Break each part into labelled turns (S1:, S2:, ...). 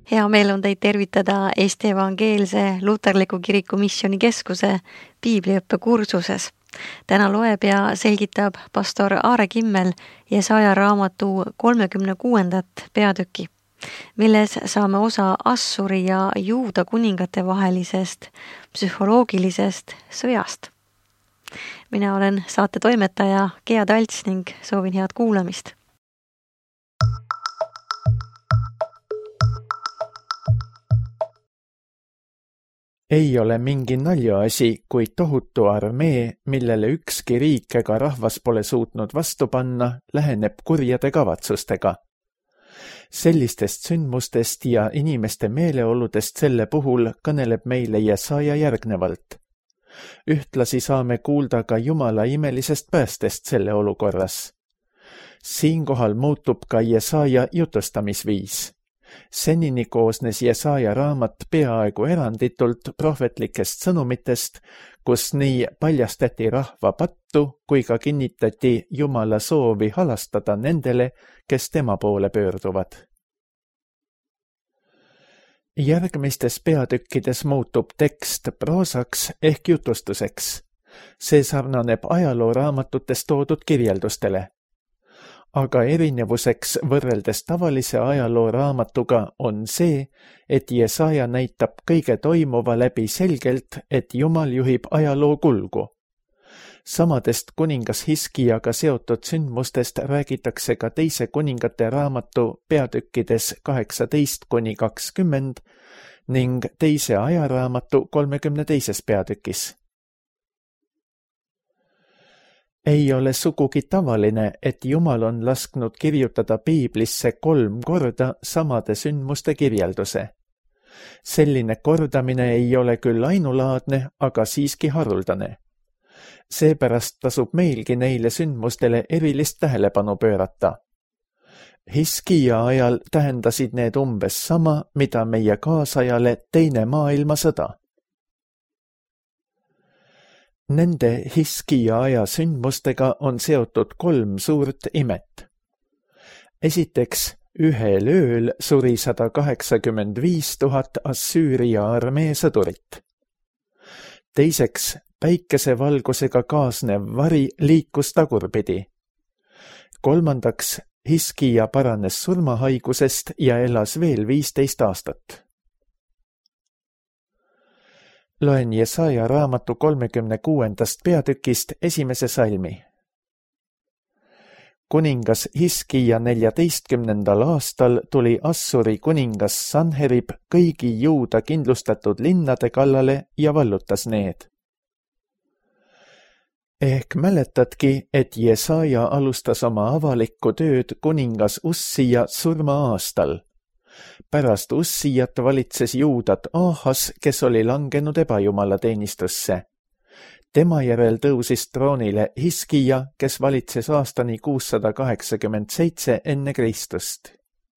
S1: Hea meel on teid tervitada Eesti Evangeelse Luterliku Kiriku Missioonikeskuse piibliõppe kursuses. Täna loeb ja selgitab pastor Aare Kimmel Jesaja raamatu 36. peatüki, milles saame osa Assuri ja Juuda kuningate vahelisest psühholoogilisest sõjast. Mina olen saate toimetaja Gea Talts ning soovin head kuulamist.
S2: Ei ole mingi naljaasi, kui tohutu armee, millele ükski riik ega rahvas pole suutnud vastu panna, läheneb kurjade kavatsustega. Sellistest sündmustest ja inimeste meeleoludest selle puhul kõneleb meile Jesaja järgnevalt. Ühtlasi saame kuulda ka Jumala imelisest päästest selle olukorras. Siinkohal muutub ka Jesaja jutustamisviis. Senini koosnes Jesaja raamat peaaegu eranditult prohvetlikest sõnumitest, kus nii paljastati rahva pattu kui ka kinnitati Jumala soovi halastada nendele, kes tema poole pöörduvad. Järgmistes peatükkides muutub tekst proosaks ehk jutustuseks. See sarnaneb ajalooraamatutes toodud kirjeldustele. Aga erinevuseks võrreldes tavalise ajalooraamatuga on see, et Jesaja näitab kõige toimuva läbi selgelt, et Jumal juhib ajaloo kulgu. Samadest kuningas Hiskijaga seotud sündmustest räägitakse ka teise kuningate raamatu peatükkides 18-20 ning teise ajaraamatu 32. peatükis. Ei ole sugugi tavaline, et Jumal on lasknud kirjutada piiblisse 3 korda samade sündmuste kirjelduse. Selline kordamine ei ole küll ainulaadne, aga siiski haruldane. Seepärast tasub meilgi neile sündmustele erilist tähelepanu pöörata. Hiskija ajal tähendasid need umbes sama, mida meie kaasajale Teine maailmasõda. Nende Hiskija aja sündmustega on seotud 3 suurt imet. Esiteks, ühel ööl suri 185 000 Assüüria armee sõdurit. Teiseks, päikesevalgusega kaasnev vari liikus tagurpidi. Kolmandaks, Hiskija paranes surmahaigusest ja elas veel 15 aastat. Loen Jesaja raamatu 36. peatükist 1. salmi. Kuningas Hiskija 14. aastal tuli Assuri kuningas Sanherib kõigi Juuda kindlustatud linnade kallale ja vallutas need. Ehk mäletadki, et Jesaja alustas oma avalikku tööd kuningas Ussija surma aastal. Pärast Ussijat valitses Juudat Ahas, kes oli langenud ebajumala teenistusse. Tema järel tõusis troonile Hiskija, kes valitses aastani 687 enne Kristust.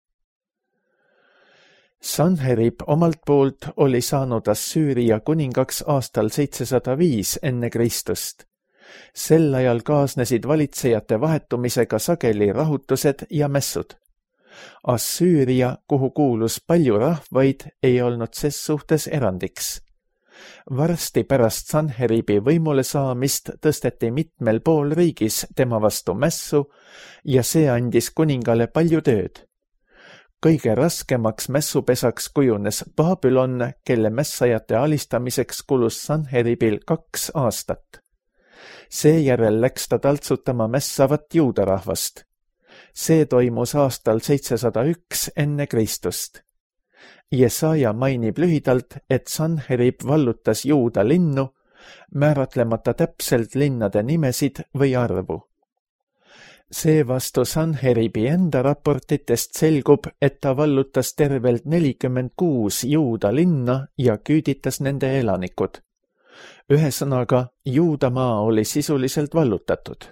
S2: Sanherib omalt poolt oli saanud Assüüria kuningaks aastal 705 enne Kristust. Sel ajal kaasnesid valitsejate vahetumisega sageli rahutused ja mässud. Assüüria, kuhu kuulus palju rahvaid, ei olnud ses suhtes erandiks. Varsti pärast Sanheribi võimule saamist tõsteti mitmel pool riigis tema vastu mässu ja see andis kuningale palju tööd. Kõige raskemaks mässupesaks kujunes Babylon, kelle mässajate alistamiseks kulus Sanheribil 2 aastat. Seejärel läks ta taltsutama mässavat Juuda rahvast. See toimus aastal 701 enne Kristust. Jesaja mainib lühidalt, et Sanherib vallutas Juuda linnu, määratlemata täpselt linnade nimesid või arvu. Seevastu Sanheribi enda raportitest selgub, et ta vallutas tervelt 46 Juuda linna ja küüditas nende elanikud. Ühesõnaga, Juudamaa oli sisuliselt vallutatud.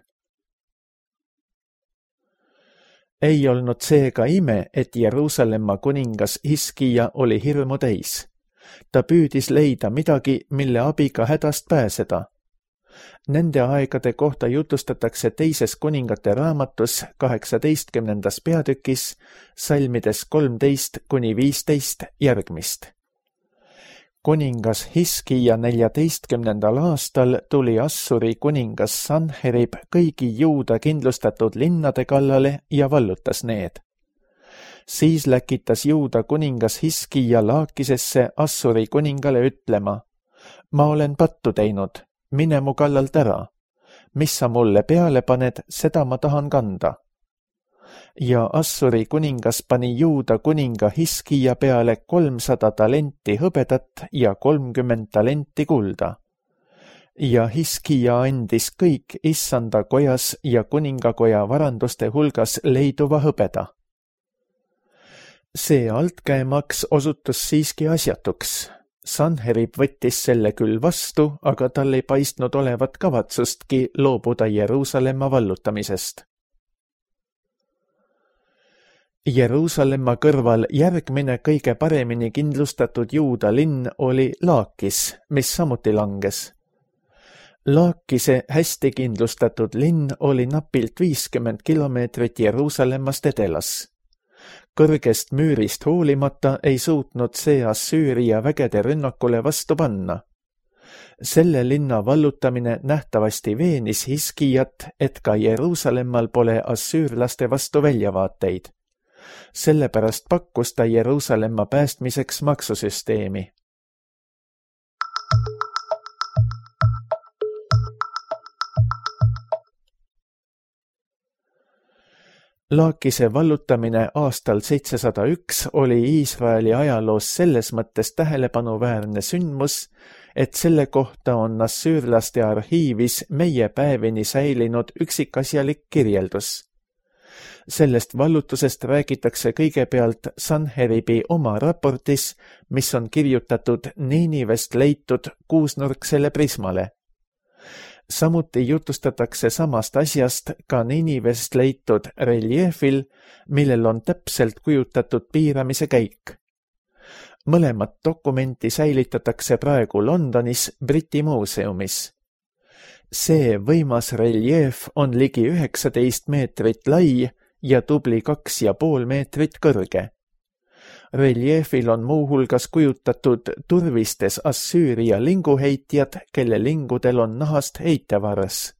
S2: Ei olnud seega ime, et Jeruusalemma kuningas Hiskija oli hirmu täis. Ta püüdis leida midagi, mille abiga hädast pääseda. Nende aegade kohta jutustatakse teises kuningate raamatus 18. peatükis salmides 13–15 järgmist. Kuningas Hiskija 14. aastal tuli Assuri kuningas Sanherib kõigi Juuda kindlustatud linnade kallale ja vallutas need. Siis läkitas Juuda kuningas Hiskija Laakisesse Assuri kuningale ütlema: ma olen pattu teinud, mine mu kallalt ära. Mis sa mulle peale paned, seda ma tahan kanda. Ja Assuri kuningas pani Juuda kuninga Hiskija peale 300 talenti hõbedat ja 30 talenti kulda. Ja Hiskija andis kõik issanda kojas ja kuningakoja varanduste hulgas leiduva hõbeda. See altkäemaks osutus siiski asjatuks. Sanherib võttis selle küll vastu, aga tal ei paistnud olevat kavatsustki loobuda Jeruusalemma vallutamisest. Jeruusalemma kõrval järgmine kõige paremini kindlustatud Juuda linn oli Laakis, mis samuti langes. Laakise hästi kindlustatud linn oli napilt 50 kilomeetrit Jeruusalemmast edelas. Kõrgest müürist hoolimata ei suutnud see Assüüria vägede rünnakule vastu panna. Selle linna vallutamine nähtavasti veenis Hiskijat, et ka Jeruusalemmal pole assüürlaste vastu väljavaateid. Sellepärast pakkus ta Jeruusalemma päästmiseks maksusüsteemi. Laakise vallutamine aastal 701 oli Iisraeli ajaloos selles mõttes tähelepanuväärne sündmus, et selle kohta on assüürlaste arhiivis meie päevini säilinud üksikasjalik kirjeldus. Sellest vallutusest räägitakse kõigepealt Sanheribi oma raportis, mis on kirjutatud Niinivest leitud kuusnurksele prismale. Samuti jutustatakse samast asjast ka Niinivest leitud reljeefil, millel on täpselt kujutatud piiramise käik. Mõlemat dokumenti säilitatakse praegu Londonis Briti muuseumis. See võimas reljeef on ligi 19 meetrit lai ja tubli 2,5 meetrit kõrge. Reljeefil on muuhulgas kujutatud turvistes Assüüria linguheitjad, kelle lingudel on nahast heitevaras.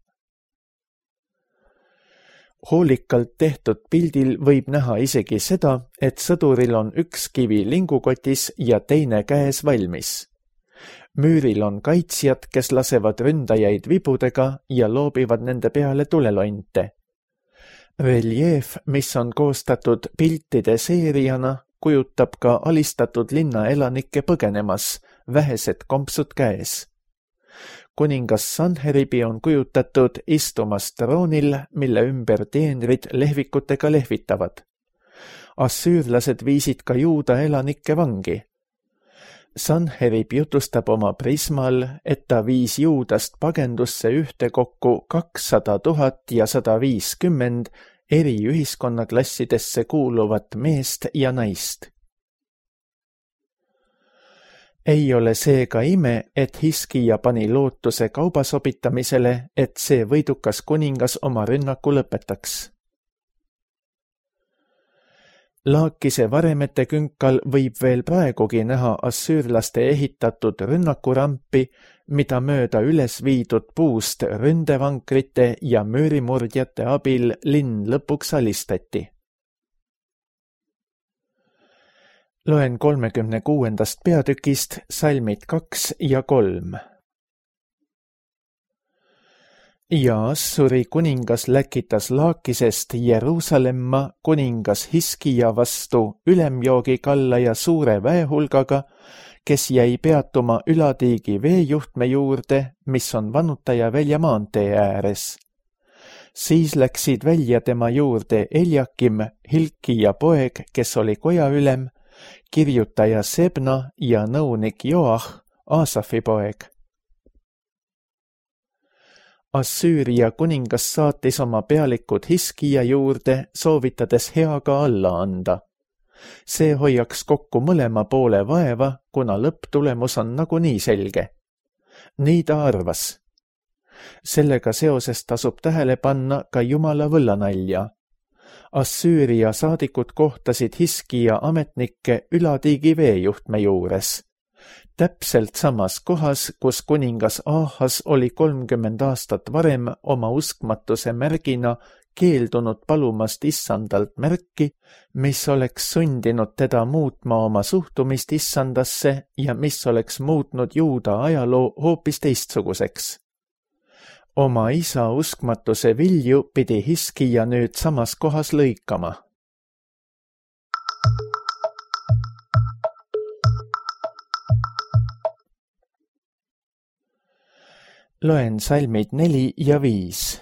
S2: Hoolikalt tehtud pildil võib näha isegi seda, et sõduril on üks kivi lingukotis ja teine käes valmis. Müüril on kaitsjad, kes lasevad ründajaid vibudega ja loobivad nende peale tulelonte. Reljeef, mis on koostatud piltide seeriana, kujutab ka alistatud linna elanikke põgenemas, vähesed kompsud käes. Kuningas Sanheribi on kujutatud istumas troonil, mille ümber teenrid lehvikutega lehvitavad. Assüürlased viisid ka Juuda elanikke vangi. Sanherib jutustab oma prismal, et ta viis Juudast pagendusse ühtekokku 200 000 ja 150 eri ühiskonnaklassidesse kuuluvat meest ja naist. Ei ole seega ime, et Hiskija pani lootuse kaubasobitamisele, et see võidukas kuningas oma rünnaku lõpetaks. Laakise varemete künkal võib veel praegugi näha assüürlaste ehitatud rünnakurampi, mida mööda üles viidud puust ründevankrite ja müürimurdjate abil linn lõpuks alistati. Loen 36. peatükist salmid 2 ja 3. Ja Assuri kuningas läkitas Laakisest Jeruusalemma kuningas Hiskija vastu ülemjoogi kalla ja suure väehulgaga, kes jäi peatuma Ülatiigi veejuhtme juurde, mis on Vanutaja välja maantee ääres. Siis läksid välja tema juurde Eljakim, Hilkija poeg, kes oli kojaülem, kirjutaja Sebna ja nõunik Joah, Aasafi poeg. Assüüria kuningas saatis oma pealikud Hiskija juurde, soovitades heaga alla anda. See hoiaks kokku mõlema poole vaeva, kuna lõpptulemus on nagunii selge. Nii ta arvas. Sellega seoses tasub tähele panna ka Jumala võllanalja. Assüüria saadikud kohtasid Hiskija ametnikke Ülatiigi veejuhtme juures. Täpselt samas kohas, kus kuningas Ahas oli 30 aastat varem oma uskmatuse märgina keeldunud palumast issandalt märki, mis oleks sundinud teda muutma oma suhtumist issandasse ja mis oleks muutnud juuda ajaloo hoopis teistsuguseks. Oma isa uskmatuse vilju pidi Hiskija nüüd samas kohas lõikama. Loen salmid 4 ja 5.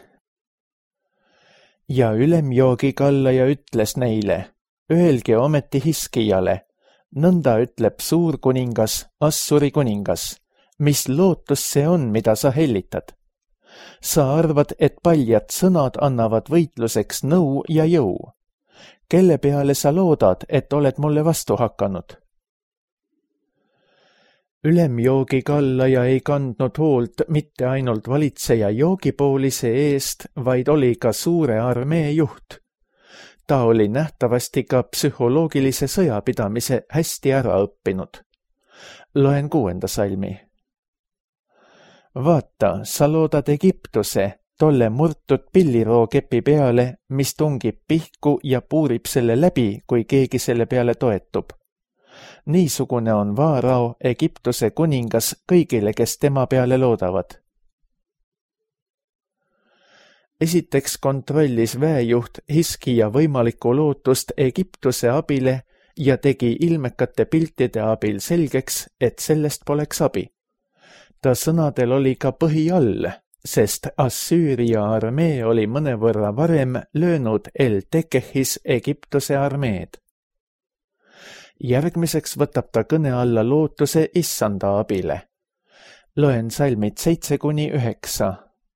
S2: Ja ülemjoogikallaja ütles neile, öelge ometi Hiskijale, nõnda ütleb suurkuningas, Assuri kuningas, mis lootus see on, mida sa hellitad? Sa arvad, et paljad sõnad annavad võitluseks nõu ja jõu. Kelle peale sa loodad, et oled mulle vastu hakanud? Ülemjoogikallaja ei kandnud hoolt mitte ainult valitseja joogipoolise eest, vaid oli ka suure armee juht. Ta oli nähtavasti ka psühholoogilise sõjapidamise hästi ära õppinud. Loen 6. salmi. Vaata, sa loodad Egiptuse, tolle murtud pillirookepi peale, mis tungib pihku ja puurib selle läbi, kui keegi selle peale toetub. Niisugune on Vaarao, Egiptuse kuningas kõigile, kes tema peale loodavad. Esiteks kontrollis väejuht Hiskija võimalikku lootust Egiptuse abile ja tegi ilmekate piltide abil selgeks, et sellest poleks abi. Ta sõnadel oli ka põhi all, sest Assüüria armee oli mõnevõrra varem löönud El-Tekehis Egiptuse armeed. Järgmiseks võtab ta kõne alla lootuse issanda abile. Loen salmid 7-9.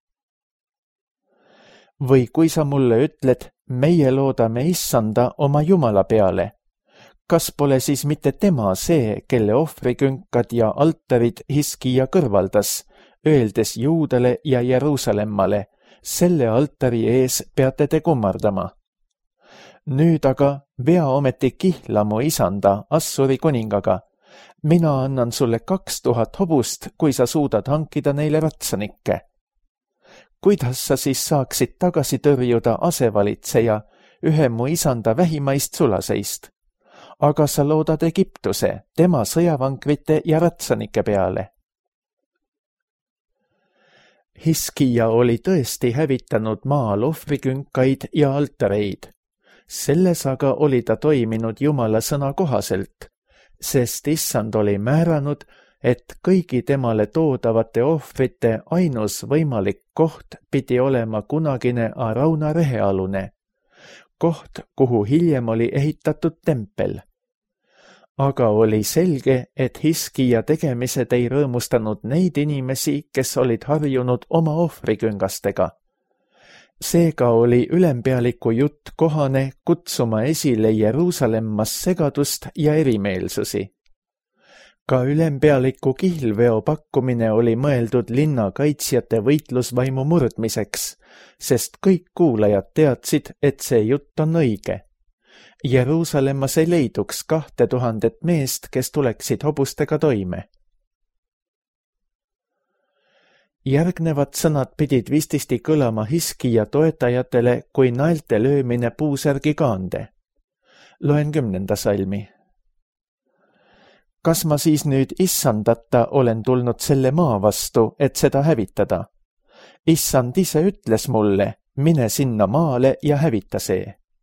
S2: Või kui sa mulle ütled, meie loodame issanda oma Jumala peale, kas pole siis mitte tema see, kelle ohvrikünkad ja altarid Hiskija kõrvaldas, öeldes Juudale ja Jeruusalemmale, selle altari ees peate te kummardama. Nüüd aga vea ometi kihla mu isanda Assuri kuningaga. Mina annan sulle 2000 hobust, kui sa suudad hankida neile ratsanikke. Kuidas sa siis saaksid tagasi tõrjuda asevalitseja, ühe mu isanda vähimaist sulaseist? Aga sa loodad Egiptuse, tema sõjavankrite ja ratsanike peale. Hiskija oli tõesti hävitanud maal ohvrikünkaid ja altareid. Selles aga oli ta toiminud Jumala sõna kohaselt, sest issand oli määranud, et kõigi temale toodavate ohvrite ainus võimalik koht pidi olema kunagine Arauna rehealune, koht, kuhu hiljem oli ehitatud tempel. Aga oli selge, et Hiskija tegemised ei rõõmustanud neid inimesi, kes olid harjunud oma ohvriküngastega. Seega oli ülempealiku jutt kohane kutsuma esile Jeruusalemmas segadust ja erimeelsusi. Ka ülempealiku kihlveo pakkumine oli mõeldud linna kaitsjate võitlusvaimu murdmiseks, sest kõik kuulajad teadsid, et see jutt on õige. Jeruusalemmas ei leiduks 2000 meest, kes tuleksid hobustega toime. Järgnevad sõnad pidid vististi kõlama Hiskija toetajatele kui naelte löömine puusärgi kaande. Loen 10. salmi. Kas ma siis nüüd issandata olen tulnud selle maa vastu, et seda hävitada? Issand ise ütles mulle, mine sinna maale ja hävita see.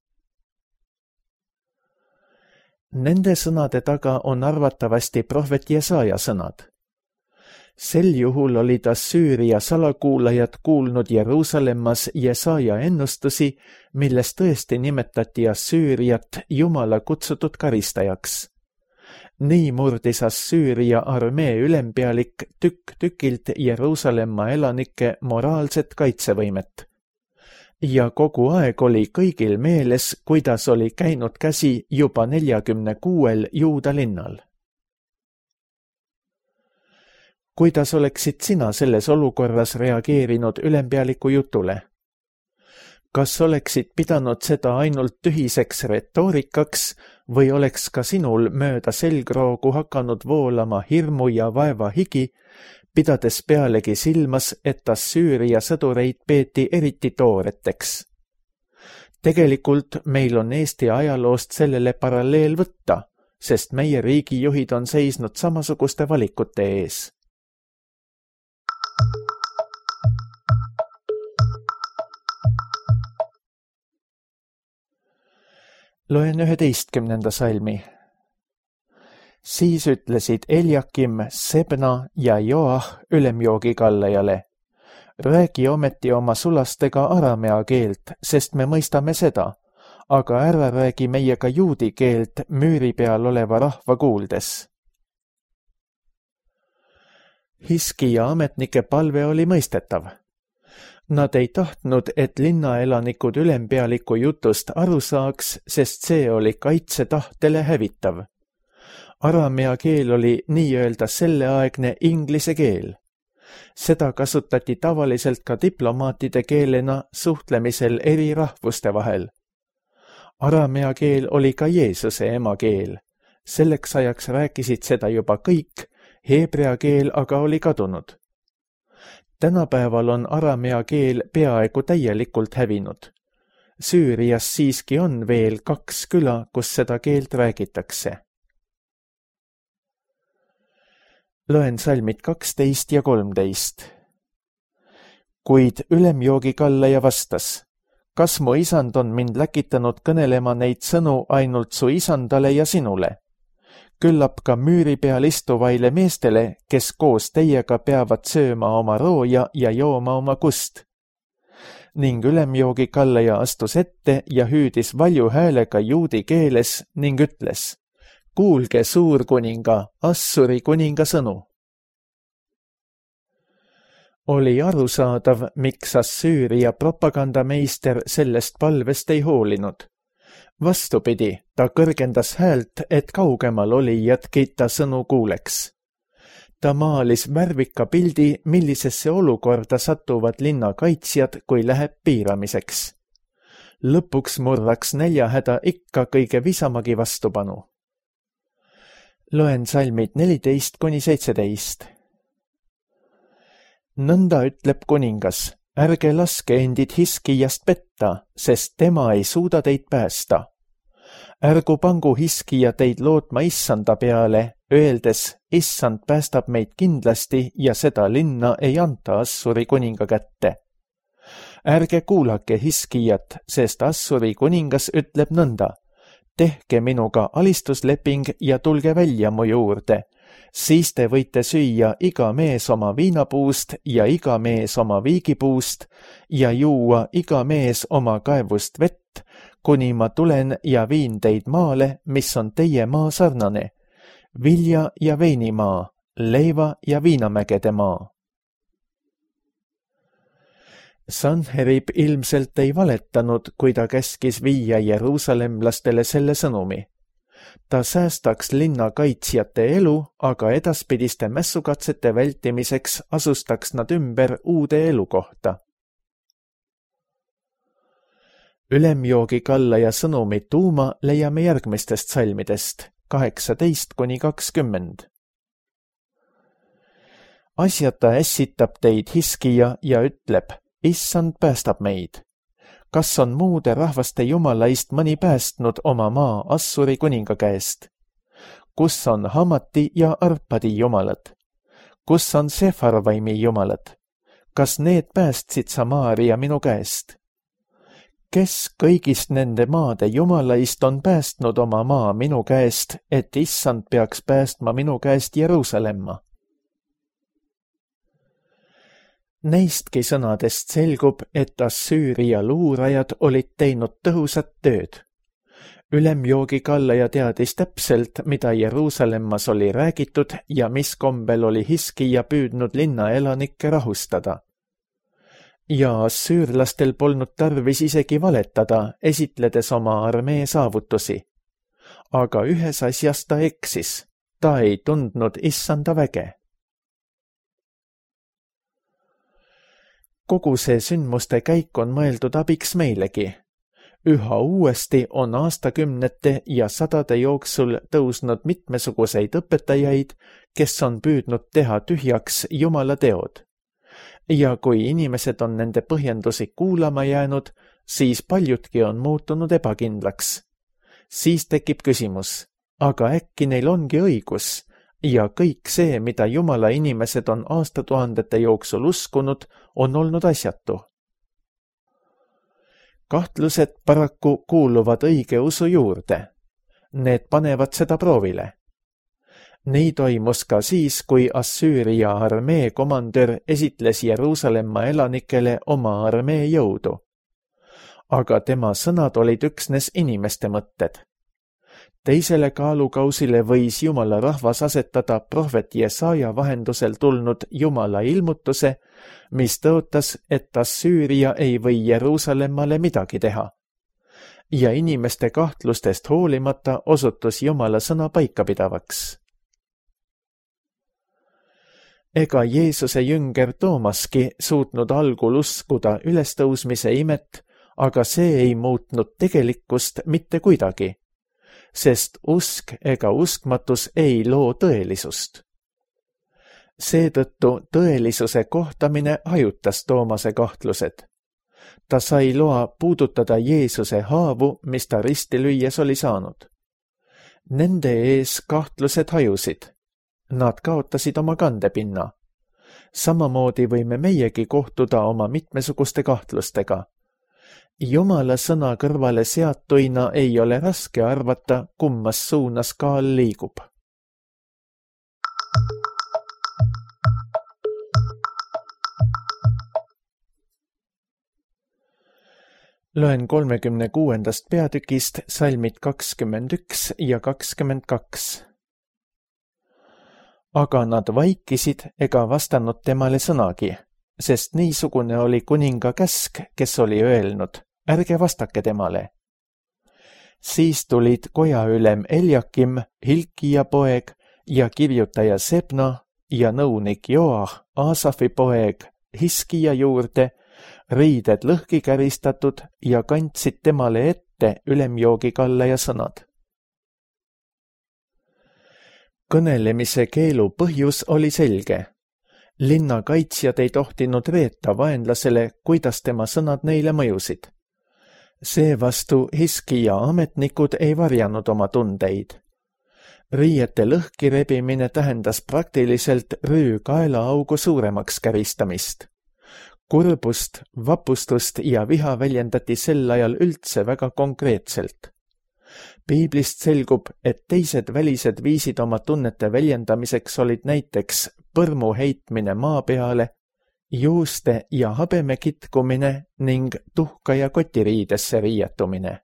S2: Nende sõnade taga on arvatavasti prohvet Jesaja sõnad. Sel juhul olid Assüüria salakuulajad kuulnud Jeruusalemmas Jesaja ennustusi, milles tõesti nimetati Assüüriat Jumala kutsutud karistajaks. Nii murdis Assüüria armee ülempealik tükk tükilt Jeruusalemma elanike moraalset kaitsevõimet. Ja kogu aeg oli kõigil meeles, kuidas oli käinud käsi juba 46 Juuda linnal. Kuidas oleksid sina selles olukorras reageerinud ülempealiku jutule? Kas oleksid pidanud seda ainult tühiseks retoorikaks või oleks ka sinul mööda selgroogu hakanud voolama hirmu ja vaeva higi, pidades pealegi silmas, et Assüüria sõdureid peeti eriti tooreteks? Tegelikult meil on Eesti ajaloost sellele paralleel võtta, sest meie riigijuhid on seisnud samasuguste valikute ees. Loen 11. salmi. Siis ütlesid Eliakim, Sebna ja Joah ülemjoogikallajale: räägi ometi oma sulastega aramea keelt, sest me mõistame seda, aga ära räägi meiega juudi keelt müüri peal oleva rahva kuuldes. Hiskija ametnike palve oli mõistetav. Nad ei tahtnud, et linnaelanikud ülempealiku jutust aru saaks, sest see oli kaitsetahtele hävitav. Aramea keel oli nii-öelda selleaegne inglise keel. Seda kasutati tavaliselt ka diplomaatide keelena suhtlemisel eri rahvuste vahel. Aramea keel oli ka Jeesuse emakeel. Selleks ajaks rääkisid seda juba kõik, heebrea keel aga oli kadunud. Tänapäeval on aramea keel peaaegu täielikult hävinud. Süürias siiski on veel 2 küla, kus seda keelt räägitakse. Loen salmid 12 ja 13. Kuid ülemjoogikallaja vastas: kas mu isand on mind läkitanud kõnelema neid sõnu ainult su isandale ja sinule? Küllap ka müüri peal istuvaile meestele, kes koos teiega peavad sööma oma rooja ja jooma oma kust. Ning ülemjoogikallaja astus ette ja hüüdis valju häälega juudi keeles ning ütles: kuulge suurkuninga, Assuri kuninga sõnu. Oli arusaadav, miks Assüüria propagandameister sellest palvest ei hoolinud. Vastupidi, ta kõrgendas häält, et kaugemal olijadki ta sõnu kuuleks. Ta maalis värvika pildi, millisesse olukorda satuvad linna kaitsjad, kui läheb piiramiseks. Lõpuks murraks näljahäda ikka kõige visamagi vastupanu. Loen salmid 14–17. Nõnda ütleb kuningas: ärge laske endid Hiskijast petta, sest tema ei suuda teid päästa. Ärgu pangu Hiskija teid lootma issanda peale, öeldes: issand päästab meid kindlasti ja seda linna ei anta Assuri kuninga kätte. Ärge kuulake Hiskijat, sest Assuri kuningas ütleb nõnda: tehke minuga alistusleping ja tulge välja mu juurde. Siis te võite süüa iga mees oma viinapuust ja iga mees oma viigipuust ja juua iga mees oma kaevust vett, kuni ma tulen ja viin teid maale, mis on teie maa sarnane, vilja ja veinimaa, leiva ja viinamägede maa. Sanherib ilmselt ei valetanud, kui ta käskis viia jeruusalemlastele selle sõnumi. Ta säästaks linna kaitsjate elu, aga edaspidiste mässukatsete vältimiseks asustaks nad ümber uude elukohta. Ülemjoogikallaja sõnumi tuuma leiame järgmistest salmidest 18–20. Asjata ässitab teid Hiskija ja ütleb: issand päästab meid. Kas on muude rahvaste jumalaist mõni päästnud oma maa Assuri kuninga käest? Kus on Hamati ja Arpadi jumalad? Kus on Sefarvaimi jumalad? Kas need päästsid Samaaria minu käest? Kes kõigist nende maade jumalaist on päästnud oma maa minu käest, et issand peaks päästma minu käest Jeruusalemma? Neistki sõnadest selgub, et Assüüria luurajad olid teinud tõhusat tööd. Ülemjoogikallaja teadis täpselt, mida Jeruusalemmas oli räägitud ja mis kombel oli Hiskija püüdnud linnaelanikke rahustada. Ja assüürlastel polnud tarvis isegi valetada, esitledes oma armee saavutusi. Aga ühes asjas ta eksis. Ta ei tundnud issanda väge. Kogu see sündmuste käik on mõeldud abiks meilegi. Üha uuesti on aastakümnete ja sadade jooksul tõusnud mitmesuguseid õpetajaid, kes on püüdnud teha tühjaks Jumala teod. Ja kui inimesed on nende põhjendusi kuulama jäänud, siis paljudki on muutunud ebakindlaks. Siis tekib küsimus, aga äkki neil ongi õigus ja kõik see, mida Jumala inimesed on aastatuhandete jooksul uskunud, on olnud asjatu. Kahtlused paraku kuuluvad õige usu juurde. Need panevad seda proovile. Nii toimus ka siis, kui Assüüria armee komandör esitles Jeruusalemma elanikele oma armee jõudu. Aga tema sõnad olid üksnes inimeste mõtted. Teisele kaalukausile võis Jumala rahvas asetada prohvet Jesaja vahendusel tulnud Jumala ilmutuse, mis tõotas, et Assüüria ei või Jeruusalemmale midagi teha. Ja inimeste kahtlustest hoolimata osutus Jumala sõna paikapidavaks. Ega Jeesuse jünger Toomaski suutnud algul uskuda ülestõusmise imet, aga see ei muutnud tegelikkust mitte kuidagi, sest usk ega uskmatus ei loo tõelisust. Seetõttu tõelisuse kohtamine hajutas Toomase kahtlused. Ta sai loa puudutada Jeesuse haavu, mis ta risti lüües oli saanud. Nende ees kahtlused hajusid. Nad kaotasid oma kandepinna. Samamoodi võime meiegi kohtuda oma mitmesuguste kahtlustega. Jumala sõna kõrvale seatuina ei ole raske arvata, kummas suunas kaal liigub. Loen 36. peatükist salmid 21 ja 22. Aga nad vaikisid ega vastanud temale sõnagi, sest niisugune oli kuninga käsk, kes oli öelnud, ärge vastake temale. Siis tulid kojaülem Eljakim, Hilkia poeg ja kirjutaja Sebna ja nõunik Joah, Aasafi poeg, Hiskia juurde, riided lõhki käristatud ja kandsid temale ette ülemjoogikallaja sõnad. Kõnelemise keelu põhjus oli selge. Linna kaitsjad ei tohtinud reeta vaenlasele, kuidas tema sõnad neile mõjusid. Seevastu Hiskia ametnikud ei varjanud oma tundeid. Riiete lõhki rebimine tähendas praktiliselt rüü kaelaaugu suuremaks käristamist. Kurbust, vapustust ja viha väljendati sel ajal üldse väga konkreetselt. Piiblist selgub, et teised välised viisid oma tunnete väljendamiseks olid näiteks põrmu heitmine maa peale, juuste ja habeme kitkumine ning tuhka ja kotiriidesse riietumine.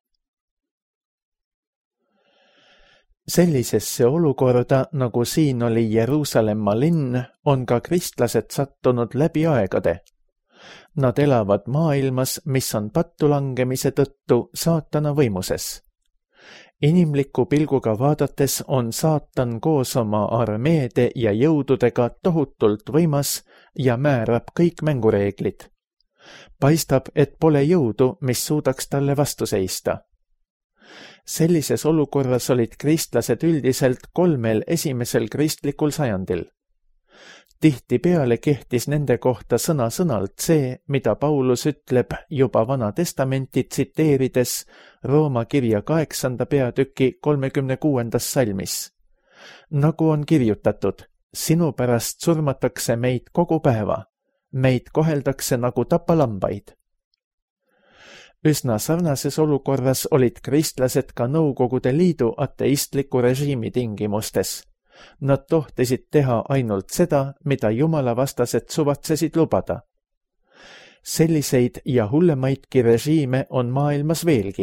S2: Sellisesse olukorda, nagu siin oli Jeruusalemma linn, on ka kristlased sattunud läbi aegade. Nad elavad maailmas, mis on pattu langemise tõttu saatana võimuses. Inimliku pilguga vaadates on saatan koos oma armeede ja jõududega tohutult võimas ja määrab kõik mängureeglid. Paistab, et pole jõudu, mis suudaks talle vastu seista. Sellises olukorras olid kristlased üldiselt 3 esimesel kristlikul sajandil. Tihtipeale kehtis nende kohta sõna-sõnalt see, mida Paulus ütleb juba Vana Testamenti tsiteerides Rooma kirja 8. peatüki 36. salmis. Nagu on kirjutatud, sinu pärast surmatakse meid kogu päeva, meid koheldakse nagu tapalambaid. Üsna sarnases olukorras olid kristlased ka Nõukogude Liidu ateistliku režiimi tingimustes. Nad tohtisid teha ainult seda, mida jumalavastased suvatsesid lubada. Selliseid ja hullemaidki režiime on maailmas veelgi.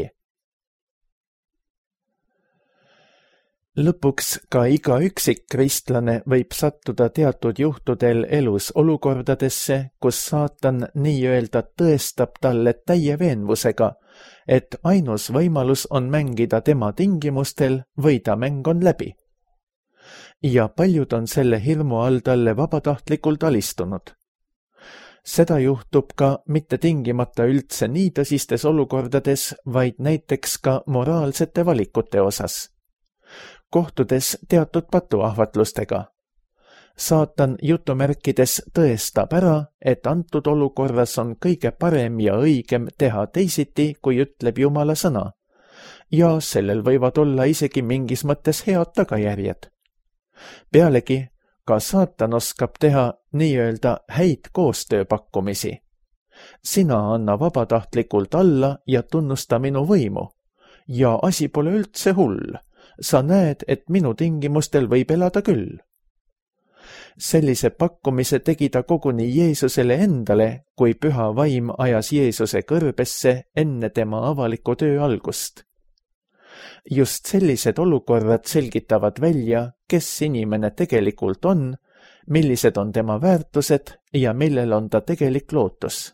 S2: Lõpuks ka iga üksik kristlane võib sattuda teatud juhtudel elus olukordadesse, kus saatan nii-öelda tõestab talle täie veenvusega, et ainus võimalus on mängida tema tingimustel või ta mäng on läbi. Ja paljud on selle hirmu all talle vabatahtlikult alistunud. Seda juhtub ka mitte tingimata üldse nii tõsistes olukordades, vaid näiteks ka moraalsete valikute osas. Kohtudes teatud patuahvatlustega. Saatan jutumärkides tõestab ära, et antud olukorras on kõige parem ja õigem teha teisiti, kui ütleb Jumala sõna. Ja sellel võivad olla isegi mingis mõttes head tagajärjed. Pealegi, ka saatan oskab teha nii-öelda häid koostööpakkumisi. Sina anna vabatahtlikult alla ja tunnusta minu võimu. Ja asi pole üldse hull. Sa näed, et minu tingimustel võib elada küll. Sellise pakkumise tegi ta koguni Jeesusele endale, kui püha vaim ajas Jeesuse kõrbesse enne tema avaliku töö algust. Just sellised olukorrad selgitavad välja, kes inimene tegelikult on, millised on tema väärtused ja millel on ta tegelik lootus.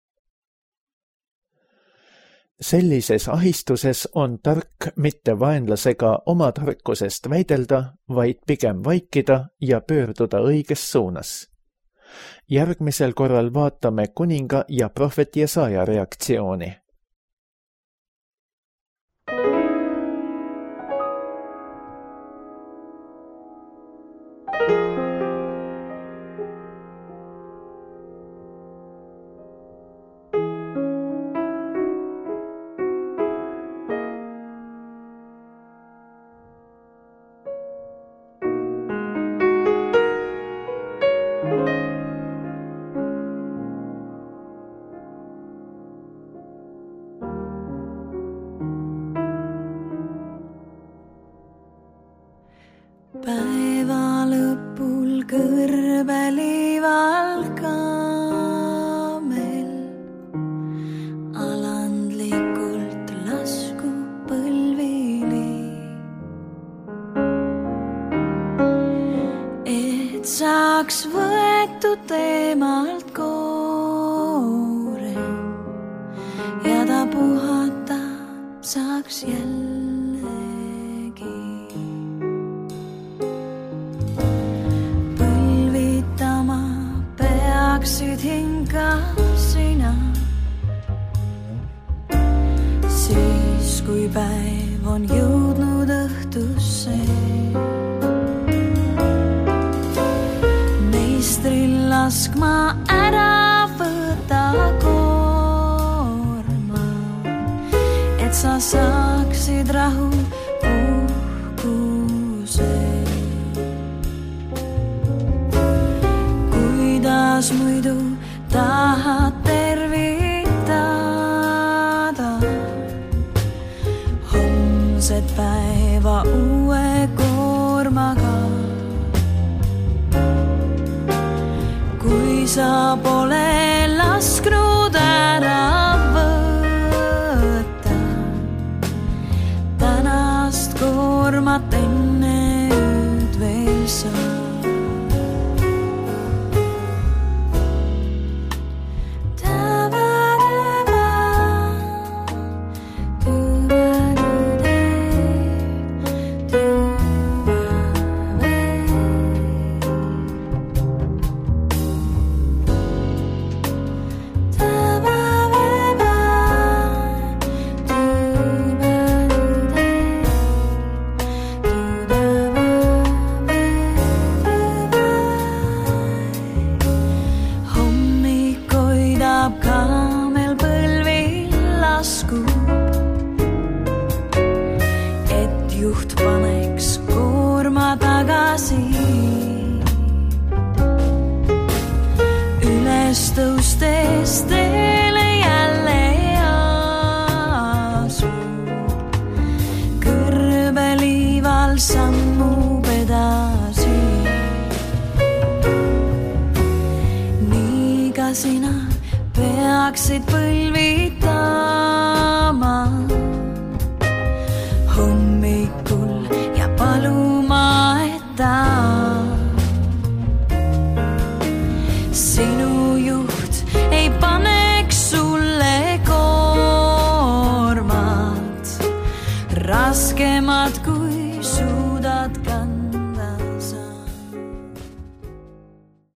S2: Sellises ahistuses on tark mitte vaenlasega oma tarkusest väidelda, vaid pigem vaikida ja pöörduda õiges suunas. Järgmisel korral vaatame kuninga ja prohvet Jesaja reaktsiooni.
S3: Päeva lõpul kõrbelival kaamel alandlikult lasku põlvili, et saaks võetud teemalt koore ja ta puhata saaks jällegi. Peaksid hinga sina, siis kui päev on jõudnud õhtusse. Meistril laskma ära võta koorma, et sa saaksid rahu uhkuse. Muidu tahad tervitada homset päeva uue koormaga. Kui sa pole lasknud ära võtta tänast koormat enne ööd veel saa. Tõustes teele jälle asub, kõrbeliival sammub edasi. Nii ka sina peaksid põlvitama hommikul ja paluma, et ta sinu ju